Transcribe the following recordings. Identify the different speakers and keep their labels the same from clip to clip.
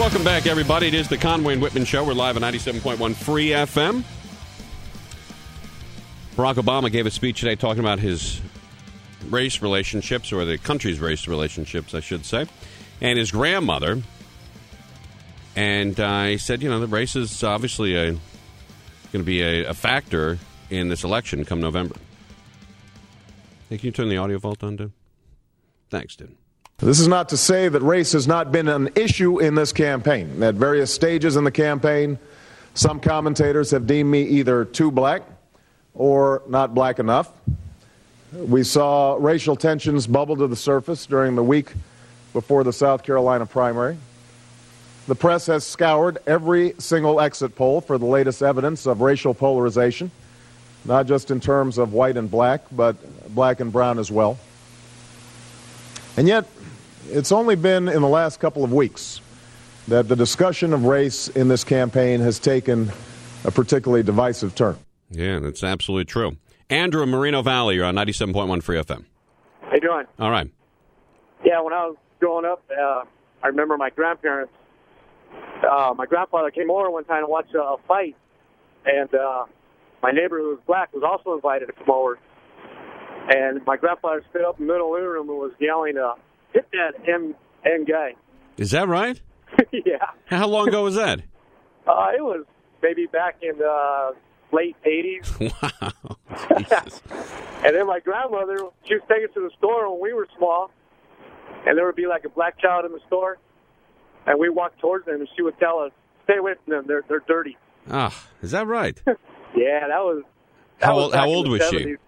Speaker 1: Welcome back, everybody. It is the Conway and Whitman Show. We're live on 97.1 Free FM. Barack Obama gave a speech today talking about his race relationships, or the country's race relationships, I should say, and his grandmother. And he said, the race is obviously going to be a factor in this election come November. Hey, can you turn the audio vault on, dude? Thanks, dude.
Speaker 2: This is not to say that race has not been an issue in this campaign. At various stages in the campaign, some commentators have deemed me either too black or not black enough. We saw racial tensions bubble to the surface during the week before the South Carolina primary. The press has scoured every single exit poll for the latest evidence of racial polarization, not just in terms of white and black, but black and brown as well. And yet, it's only been in the last couple of weeks that the discussion of race in this campaign has taken a particularly divisive turn.
Speaker 1: Yeah, that's absolutely true. Andrew in Moreno Valley, you're on 97.1 Free FM.
Speaker 3: How you doing?
Speaker 1: All right.
Speaker 3: Yeah, when I was growing up, I remember my grandparents. My grandfather came over one time to watch a fight, and my neighbor who was black was also invited to come over. And my grandfather stood up in the middle of the living room and was yelling, hit that M guy.
Speaker 1: Is that right?
Speaker 3: Yeah.
Speaker 1: How long ago was that?
Speaker 3: It was maybe back in the late 80s.
Speaker 1: Wow. Jesus.
Speaker 3: And then my grandmother, she was taking us to the store when we were small, and there would be like a black child in the store, and we walked towards them, and she would tell us, stay away from them, they're dirty.
Speaker 1: Ah, is that right?
Speaker 3: Yeah, that was...
Speaker 1: How old was
Speaker 3: 70s.
Speaker 1: she?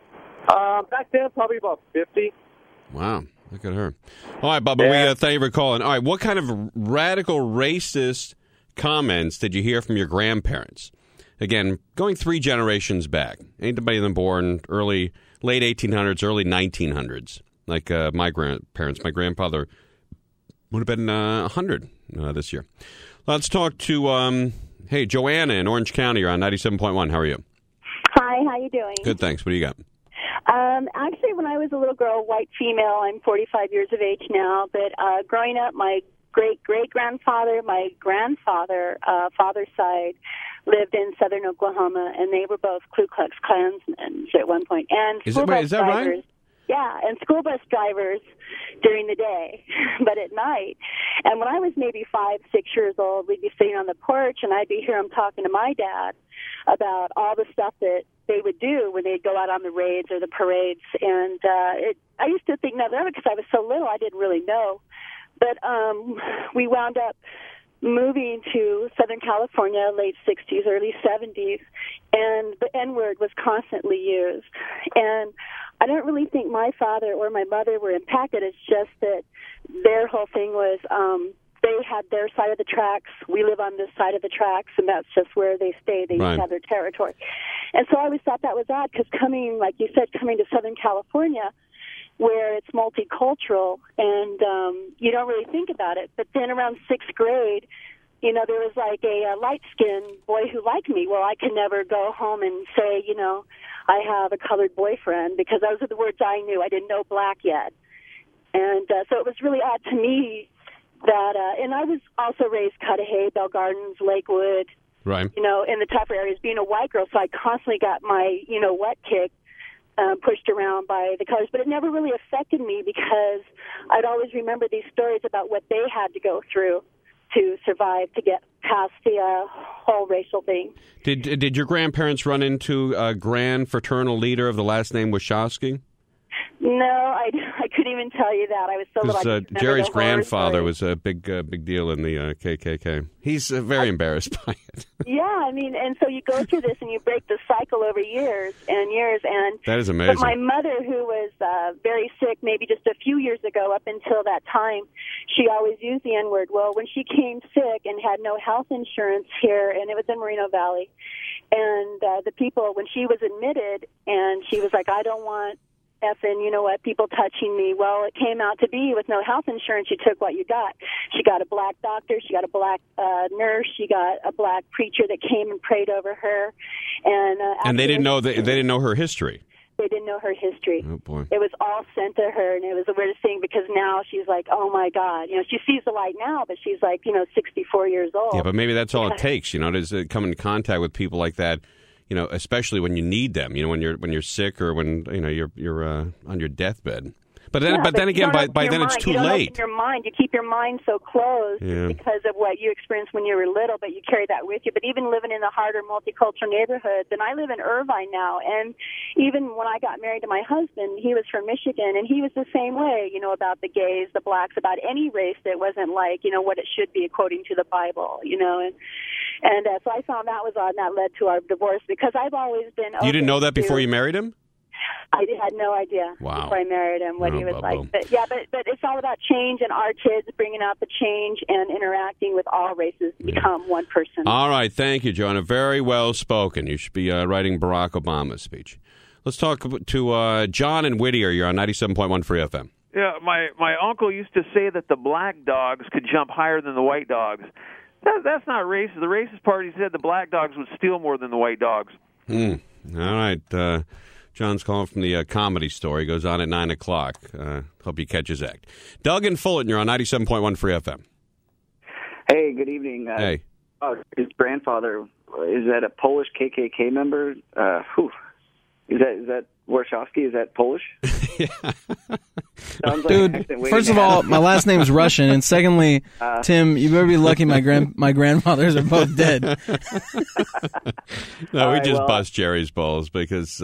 Speaker 3: Back then, probably about 50.
Speaker 1: Wow. Look at her. All right, Bubba, we thank you for calling. All right, what kind of radical racist comments did you hear from your grandparents? Again, going 3 generations back. Anybody of them born late 1800s, early 1900s, like my grandparents. My grandfather would have been 100 this year. Let's talk to, Joanna in Orange County. You're on 97.1. How are you?
Speaker 4: Hi, how you doing?
Speaker 1: Good, thanks. What do you got?
Speaker 4: Actually, when I was a little girl, white female, I'm 45 years of age now, but growing up, my great-great-grandfather, my grandfather, father's side, lived in southern Oklahoma, and they were both Ku Klux Klansmen at one point. And
Speaker 1: is that right?
Speaker 4: Yeah, and school bus drivers during the day, but at night. And when I was maybe 5, 6 years old, we'd be sitting on the porch, and I'd be hearing them talking to my dad about all the stuff that they would do when they'd go out on the raids or the parades. And I used to think nothing of it because I was so little, I didn't really know. But we wound up moving to Southern California, late 60s, early 70s, and the N-word was constantly used. And I don't really think my father or my mother were impacted. It's just that their whole thing was they had their side of the tracks. We live on this side of the tracks, and that's just where they stay. They
Speaker 1: right.
Speaker 4: have their territory. And so I always thought that was odd because coming, like you said, coming to Southern California, where it's multicultural, and you don't really think about it. But then around 6th grade, there was like a light-skinned boy who liked me. Well, I could never go home and say, I have a colored boyfriend, because those are the words I knew. I didn't know black yet. And so it was really odd to me that, and I was also raised Cudahy, Bell Gardens, Lakewood,
Speaker 1: right.
Speaker 4: In the tougher areas, being a white girl, so I constantly got my, what kicked. Pushed around by the colors, but it never really affected me because I'd always remember these stories about what they had to go through to survive, to get past the whole racial thing.
Speaker 1: Did your grandparents run into a grand fraternal leader of the last name Wachowski?
Speaker 4: No, I couldn't even tell you that. I was so little.
Speaker 1: Jerry's grandfather was a big deal in the KKK. He's very embarrassed by it.
Speaker 4: Yeah, and so you go through this and you break the cycle over years and years. And
Speaker 1: that is amazing.
Speaker 4: But my mother, who was very sick maybe just a few years ago, up until that time, she always used the N-word. Well, when she came sick and had no health insurance here, and it was in Moreno Valley, and the people, when she was admitted, and she was like, I don't want effing, people touching me. Well, it came out to be with no health insurance, you took what you got. She got a black doctor, she got a black nurse, she got a black preacher that came and prayed over her, and
Speaker 1: they didn't know they didn't know her history.
Speaker 4: they didn't know her history.
Speaker 1: Oh, boy.
Speaker 4: It was all sent to her, and it was the weirdest thing because now she's like, oh, my God. She sees the light now, but she's like, 64 years old.
Speaker 1: Yeah, but maybe that's all it takes, to come in contact with people like that, especially when you need them, when you're sick or when, you're on your deathbed. But then again, by then it's too late.
Speaker 4: Your mind, you keep your mind so closed because of what you experienced when you were little, but you carry that with you. But even living in the harder multicultural neighborhoods, and I live in Irvine now, and even when I got married to my husband, he was from Michigan, and he was the same way, about the gays, the blacks, about any race that wasn't like, what it should be according to the Bible, And so I found that was odd, and that led to our divorce because I've always been open.
Speaker 1: You didn't know that before you married him?
Speaker 4: I had no idea before I married him what he was like. But it's all about change and our kids bringing out the change and interacting with all races to become one person.
Speaker 1: All right. Thank you, Joanna. Very well spoken. You should be writing Barack Obama's speech. Let's talk to John and Whittier. You're on 97.1 Free FM.
Speaker 5: Yeah, my uncle used to say that the black dogs could jump higher than the white dogs. That's not racist. The racist party said the black dogs would steal more than the white dogs.
Speaker 1: All right. John's calling from the Comedy Store. He goes on at 9 o'clock. Hope he catches act. Doug and Fullerton, you're on 97.1 Free FM.
Speaker 6: Hey, good evening.
Speaker 1: Hey.
Speaker 6: His grandfather, is that a Polish KKK member? Is that Warshawski? Is that Polish?
Speaker 7: Dude, first of all, my last name is Russian, and secondly, Tim, you better be lucky my grandfathers are both dead.
Speaker 1: No, we just bust Jerry's balls because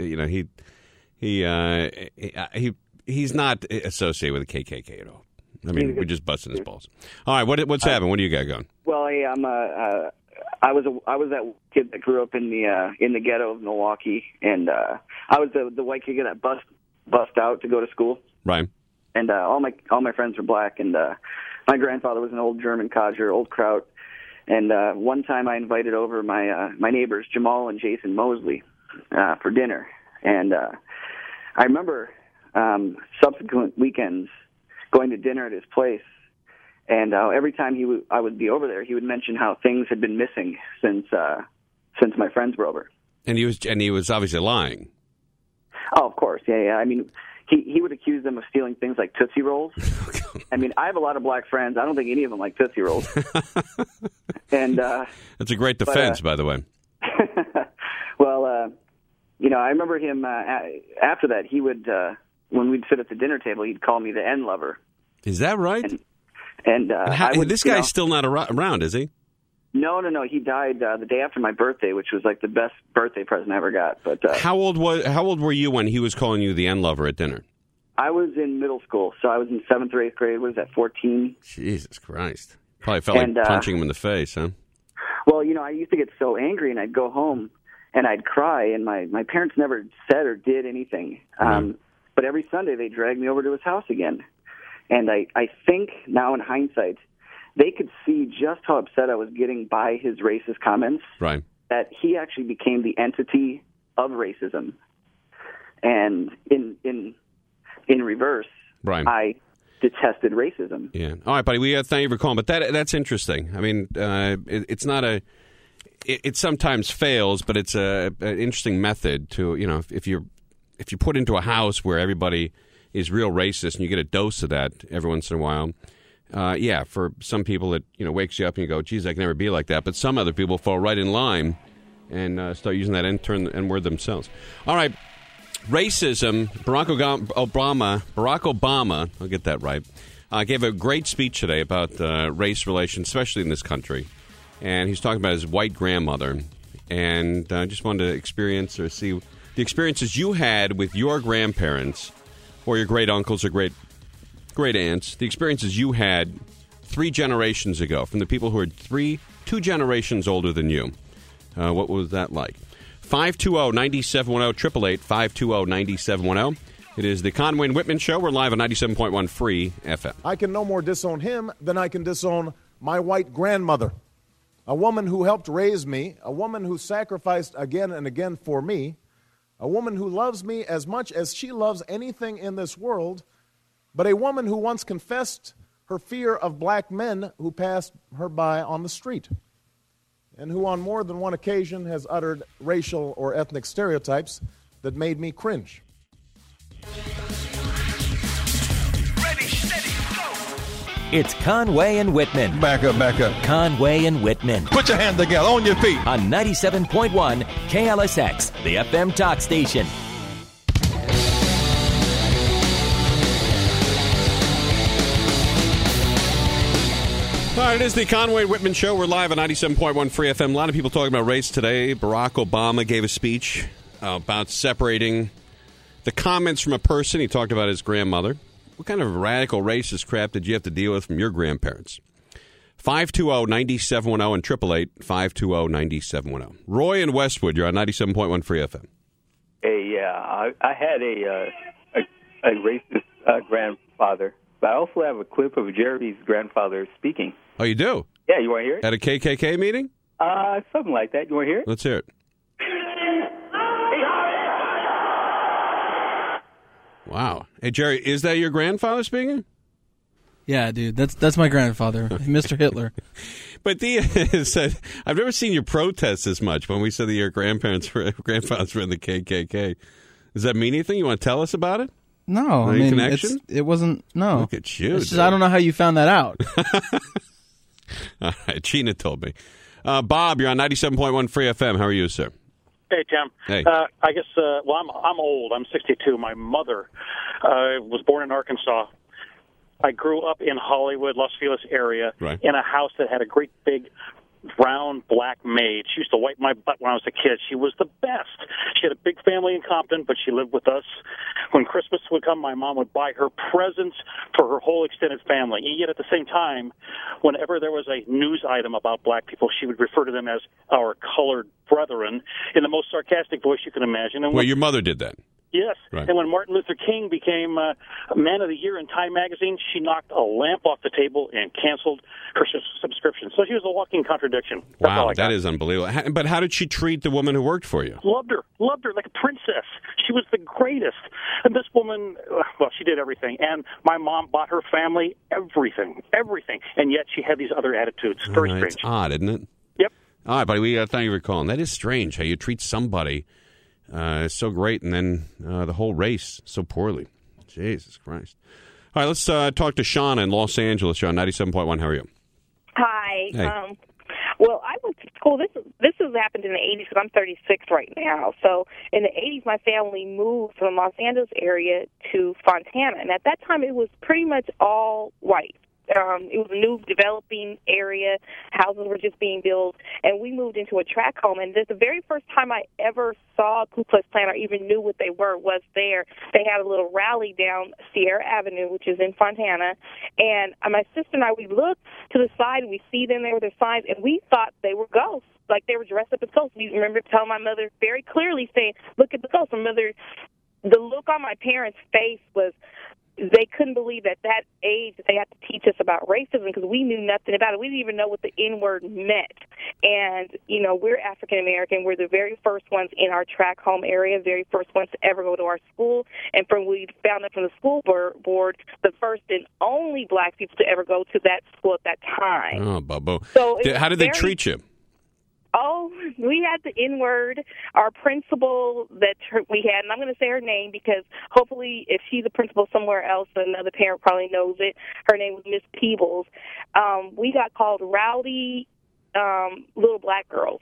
Speaker 1: he's not associated with the KKK at all. I mean, we're just busting his balls. All right, what's happening? What do you got going?
Speaker 6: Well, hey, I was that kid that grew up in the ghetto of Milwaukee, and I was the white kid that bust out to go to school.
Speaker 1: Right.
Speaker 6: And all my friends were black, and my grandfather was an old German codger, old Kraut. And one time I invited over my neighbors Jamal and Jason Mosley for dinner, and I remember subsequent weekends going to dinner at his place. And every time I would be over there, he would mention how things had been missing since my friends were over.
Speaker 1: And he was obviously lying.
Speaker 6: Oh, of course, yeah. I mean, he would accuse them of stealing things like Tootsie Rolls. I mean, I have a lot of black friends. I don't think any of them like Tootsie Rolls. And
Speaker 1: that's a great defense, by the way.
Speaker 6: Well, I remember him after that. He would, when we'd sit at the dinner table, he'd call me the N lover.
Speaker 1: Is that right?
Speaker 6: And
Speaker 1: this guy's still not around, is he?
Speaker 6: No. He died the day after my birthday, which was like the best birthday present I ever got. But
Speaker 1: how old were you when he was calling you the N lover at dinner?
Speaker 6: I was in middle school, so I was in 7th or 8th grade. What is that, 14?
Speaker 1: Jesus Christ! Probably felt like punching him in the face, huh?
Speaker 6: Well, I used to get so angry, and I'd go home and I'd cry, and my parents never said or did anything. But every Sunday they dragged me over to his house again. And I think now in hindsight, they could see just how upset I was getting by his racist comments.
Speaker 1: Right.
Speaker 6: That he actually became the entity of racism. And in reverse,
Speaker 1: right.
Speaker 6: I detested racism.
Speaker 1: Yeah. All right, buddy. We thank you for calling, but that's interesting. I mean, it's not a. It sometimes fails, but it's an interesting method to if you put into a house where everybody is real racist and you get a dose of that every once in a while. For some people it wakes you up and you go, geez, I can never be like that. But some other people fall right in line and start using that N-word themselves. All right, racism. Barack Obama, I'll get that right, gave a great speech today about race relations, especially in this country. And he's talking about his white grandmother. And I just wanted to experience or see the experiences you had with your grandparents or your great uncles or great aunts, the experiences you had 3 generations ago from the people who are 2 generations older than you. What was that like? 520-9710, 888-520-9710. It is the Conway and Whitman Show. We're live on 97.1 Free FM.
Speaker 2: I can no more disown him than I can disown my white grandmother, a woman who helped raise me, a woman who sacrificed again and again for me, a woman who loves me as much as she loves anything in this world, but a woman who once confessed her fear of black men who passed her by on the street, and who on more than one occasion has uttered racial or ethnic stereotypes that made me cringe.
Speaker 8: It's Conway and Whitman.
Speaker 9: Back up.
Speaker 8: Conway and Whitman.
Speaker 9: Put your hands together, on your feet.
Speaker 8: On 97.1 KLSX, the FM talk station.
Speaker 1: All right, it is the Conway Whitman Show. We're live on 97.1 Free FM. A lot of people talking about race today. Barack Obama gave a speech about separating the comments from a person. He talked about his grandmother. What kind of radical racist crap did you have to deal with from your grandparents? 520-9710 and 888-520-9710. Roy in Westwood, you're on 97.1 Free FM.
Speaker 10: Hey, yeah, I had a racist grandfather, but I also have a clip of Jerry's grandfather speaking.
Speaker 1: Oh, you do?
Speaker 10: Yeah, you want to hear it?
Speaker 1: At a KKK meeting?
Speaker 10: Something like that. You want to hear it?
Speaker 1: Let's hear it. Wow. Hey, Jerry, is that your grandfather speaking?
Speaker 7: Yeah, dude, that's my grandfather, Mr. Hitler.
Speaker 1: But Thea said, I've never seen you protest this much when we said that your grandfathers were in the KKK. Does that mean anything? You want to tell us about it?
Speaker 7: No, I mean, it wasn't, no.
Speaker 1: Look at you.
Speaker 7: It's just, I don't know how you found that out.
Speaker 1: All right, Gina told me. Bob, you're on 97.1 Free FM. How are you, sir?
Speaker 11: Hey, Tim.
Speaker 1: Hey.
Speaker 11: I guess, I'm old. I'm 62. My mother was born in Arkansas. I grew up in Hollywood, Los Feliz area,
Speaker 1: right,
Speaker 11: in a house that had a great big brown black maid. She used to wipe my butt when I was a kid. She was the best. She had a big family in Compton, but she lived with us. When Christmas would come, my mom would buy her presents for her whole extended family. And yet at the same time, whenever there was a news item about black people, she would refer to them as our colored brethren in the most sarcastic voice you can imagine. And
Speaker 1: well, your mother did that.
Speaker 11: Yes,
Speaker 1: right.
Speaker 11: And when Martin Luther King became Man of the Year in Time magazine, she knocked a lamp off the table and canceled her subscription. So she was a walking contradiction. That's
Speaker 1: wow, that is unbelievable. But how did she treat the woman who worked for you?
Speaker 11: Loved her like a princess. She was the greatest. And this woman, well, she did everything. And my mom bought her family everything. And yet she had these other attitudes. Very strange.
Speaker 1: It's odd, isn't it?
Speaker 11: Yep.
Speaker 1: All right, buddy, we thank you for calling. That is strange how you treat somebody so great, and then the whole race so poorly. Jesus Christ. All right, let's talk to Shauna in Los Angeles. You're on 97.1. How are you?
Speaker 12: Hi.
Speaker 1: Hey.
Speaker 12: Well, I went to school. This has happened in the 80s because I'm 36 right now. So in the 80s, my family moved from Los Angeles area to Fontana. And at that time, it was pretty much all white. It was a new developing area. Houses were just being built, and we moved into a tract home. And this, the very first time I ever saw Ku Klux Klan or even knew what they were was there. They had a little rally down Sierra Avenue, which is in Fontana. And my sister and I, we looked to the side, and we see them there with their signs, and we thought they were ghosts. Like they were dressed up as ghosts. We remember telling my mother very clearly, saying, "Look at the ghosts." My mother, the look on my parents' face was, they couldn't believe at that age that they had to teach us about racism because we knew nothing about it. We didn't even know what the N-word meant. And, you know, we're African-American. We're the very first ones in our tract home area, very first ones to ever go to our school. And we found out from the school board, the first and only black people to ever go to that school at that time.
Speaker 1: Oh, Bubbo.
Speaker 12: So
Speaker 1: how did they treat you?
Speaker 12: Oh, we had the N-word. Our principal that we had, and I'm going to say her name because hopefully if she's a principal somewhere else, another parent probably knows it. Her name was Miss Peebles. We got called rowdy little black girls.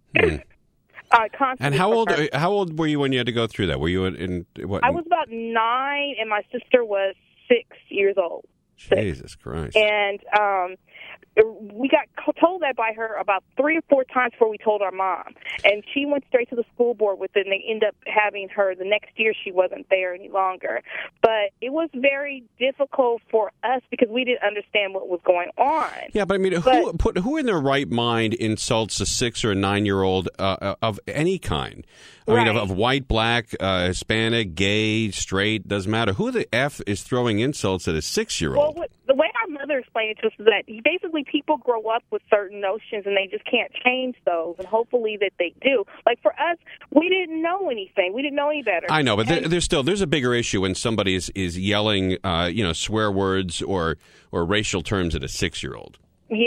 Speaker 1: And how old were you when you had to go through that? Were you in what?
Speaker 12: I was about 9, and my sister was 6 years old.
Speaker 1: Jesus Christ.
Speaker 12: And we got told that by her about 3 or 4 times before we told our mom. And she went straight to the school board with it, and they ended up having her. The next year, she wasn't there any longer. But it was very difficult for us because we didn't understand what was going on.
Speaker 1: Yeah, but I mean, who in their right mind insults a 6 or a 9-year-old of any kind? I mean, of white, black, Hispanic, gay, straight, doesn't matter. Who the F is throwing insults at a 6-year-old?
Speaker 12: Well, the way our mother explained it to us is that basically people grow up with certain notions and they just can't change those, and hopefully that they do. Like for us, we didn't know anything. We didn't know any better.
Speaker 1: I know, but there's a bigger issue when somebody is yelling, swear words or racial terms at a 6-year-old.
Speaker 12: Yes.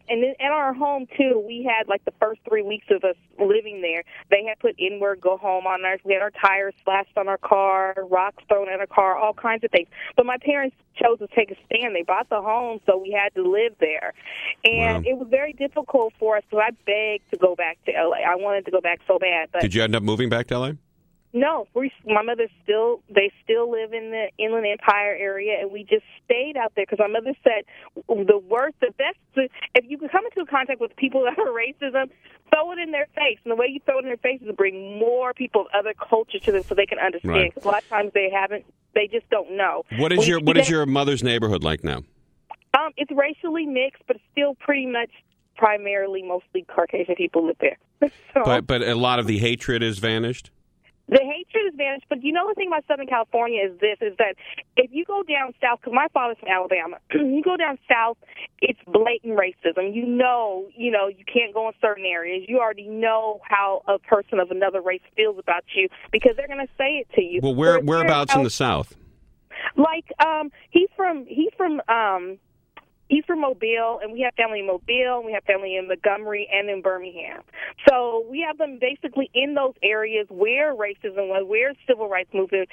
Speaker 12: and then at our home, too, we had, like, the first 3 weeks of us living there, they had put N-word go home on us. We had our tires slashed on our car, rocks thrown at our car, all kinds of things. But my parents chose to take a stand. They bought the home, so we had to live there. And it was very difficult for us, so I begged to go back to L.A. I wanted to go back so bad. But
Speaker 1: did you end up moving back to L.A.?
Speaker 12: No, my mother still live in the Inland Empire area, and we just stayed out there because my mother said the best, if you come into contact with people that are racism, throw it in their face. And the way you throw it in their face is to bring more people of other culture to them so they can understand.
Speaker 1: Right.
Speaker 12: 'Cause a lot of times they just don't know.
Speaker 1: What is your mother's neighborhood like now?
Speaker 12: It's racially mixed, but still pretty much mostly Caucasian people live there. So,
Speaker 1: but a lot of the hatred has vanished?
Speaker 12: the hatred has vanished, but you know the thing about Southern California is that if you go down south, because my father's from Alabama, you go down south, it's blatant racism. You know, you can't go in certain areas. You already know how a person of another race feels about you because they're going to say it to you.
Speaker 1: Well, whereabouts in the South?
Speaker 12: Like, he's from Mobile, and we have family in Mobile, and we have family in Montgomery and in Birmingham. So we have them basically in those areas where racism was, where civil rights movement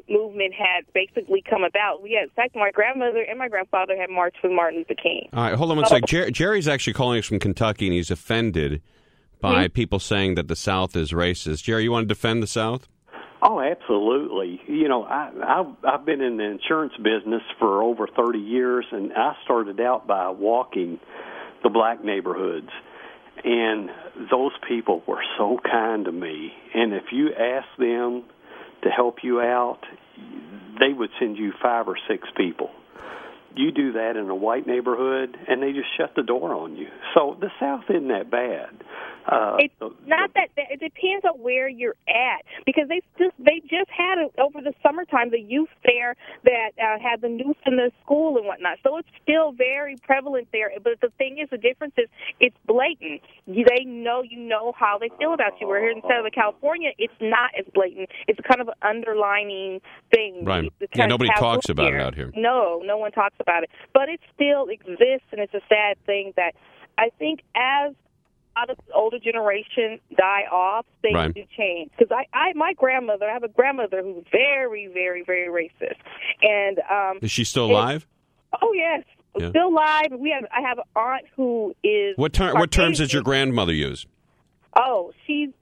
Speaker 12: had basically come about. We had, in fact, my grandmother and my grandfather had marched with Martin Luther King.
Speaker 1: All right, hold on one sec. Jerry's actually calling us from Kentucky, and he's offended by people saying that the South is racist. Jerry, you want to defend the South?
Speaker 9: Oh, absolutely. You know, I've been in the insurance business for over 30 years, and I started out by walking the black neighborhoods, and those people were so kind to me. And if you asked them to help you out, they would send you 5 or 6 people. You do that in a white neighborhood, and they just shut the door on you. So the South isn't that bad.
Speaker 12: It's not that bad. It depends on where you're at, because they just had over the summertime the youth fair that had the noose in the school and whatnot. So it's still very prevalent there. But the thing is, the difference is it's blatant. They know how they feel about you. Where here in Southern California, it's not as blatant. It's kind of an underlining thing.
Speaker 1: Right. Yeah, nobody talks about it out here.
Speaker 12: No one talks about it. But it still exists, and it's a sad thing that I think as a lot of the older generation die off, things do change. Because I have a grandmother who's very, very, very racist. And
Speaker 1: is she still alive?
Speaker 12: Oh, yes. Yeah. Still alive. I have an aunt who is.
Speaker 1: What terms does your grandmother use?
Speaker 12: Oh, she's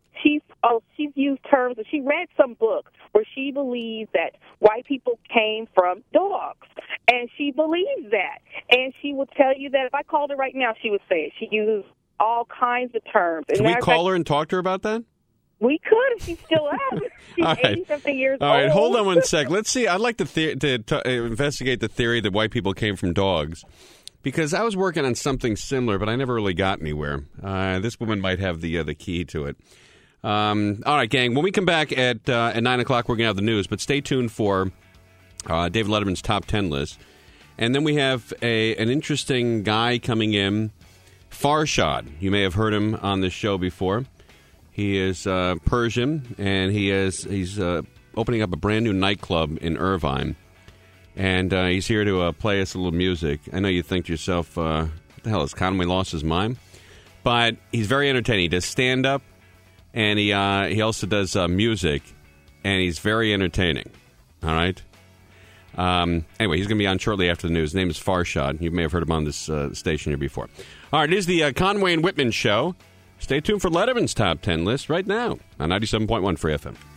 Speaker 12: used terms. She read some book where she believes that white people came from dogs, and she believes that. And she will tell you that if I called her right now, she would say it. She uses all kinds of terms.
Speaker 1: Can we call her and talk to her about that?
Speaker 12: We could if she's still alive. She's 80-something years old.
Speaker 1: All right, hold on one sec. Let's see. I'd like to investigate the theory that white people came from dogs, because I was working on something similar, but I never really got anywhere. This woman might have the key to it. All right, gang. When we come back at 9 o'clock, we're going to have the news, but stay tuned for David Letterman's Top 10 list. And then we have an interesting guy coming in, Farshad. You may have heard him on this show before. He is Persian, and he's opening up a brand new nightclub in Irvine. And he's here to play us a little music. I know you think to yourself, what the hell, has Conway lost his mind? But he's very entertaining. He does stand-up, and he also does music, and he's very entertaining. All right? Anyway, he's going to be on shortly after the news. His name is Farshad. You may have heard him on this station here before. All right, it is the Conway and Whitman Show. Stay tuned for Letterman's Top 10 list right now on 97.1 Free FM.